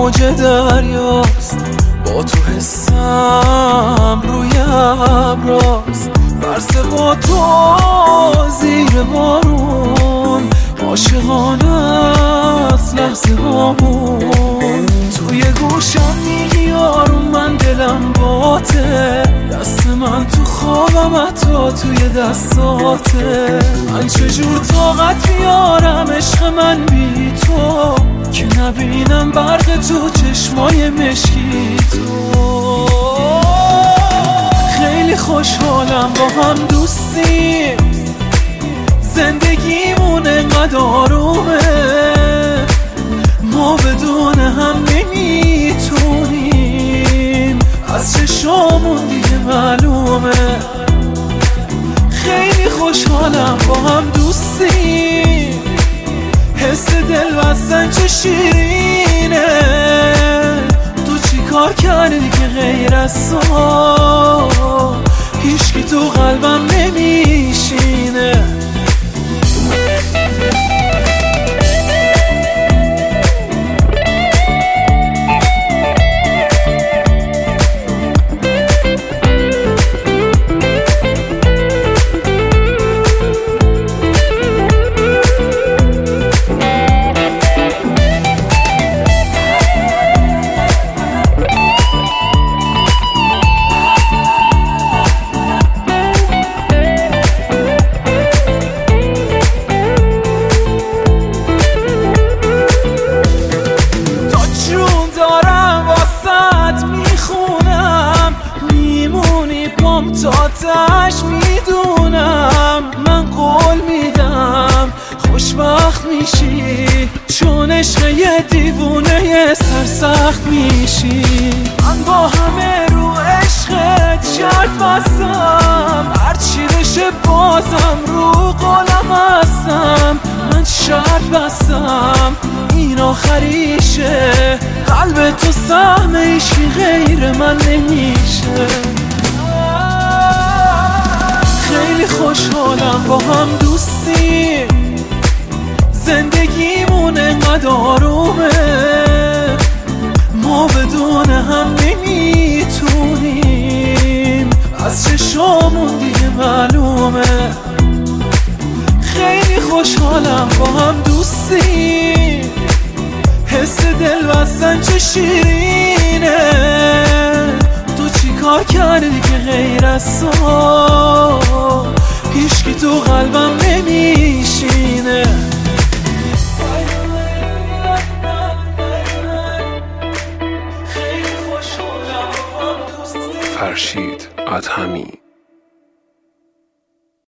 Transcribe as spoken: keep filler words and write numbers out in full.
موج دریاست، با تو حسم روی ابراست. برسه با تو زیر بارون، عاشقانه است لحظه هامون. توی گوشم میگی آروم، من دلم باته، دست من تو خوابم حتی توی دستاته. من چجور طاقت بیارم عشق من بی تو، که نبینم برق تو چشمای مشکی تو. خیلی خوشحالم با هم دوستیم، زندگیمون انقدر آرومه، ما بدون هم نمیتونیم، از چشامون دیگه معلومه. خیلی خوشحالم با هم دوستیم، حس دل بستن چه شیرینه. تو چی کار کردی که غیر از تو هیچکی تو قلبم نمیشینه؟ تاتش میدونم، من قول میدم خوشبخت میشی، چون عشق یه دیوونه یه سرسخت میشی. من با همه رو عشقت شرط بستم، هرچی بشه بازم رو قولم هستم. من شرط بستم این آخریشه، قلب تو سهم عشقی غیر من نمیشه. خیلی خوشحالم با هم دوستیم، زندگیمون انقدر آرومه، ما بدون هم نمیتونیم، از چشامون دیگه معلومه. خیلی خوشحالم با هم دوستیم، حس دل بستن چه شیرینه. تو چی کار کردی که غیر از تو هیچکی تو قلبم نمیشینه؟ فرشید ادهمی.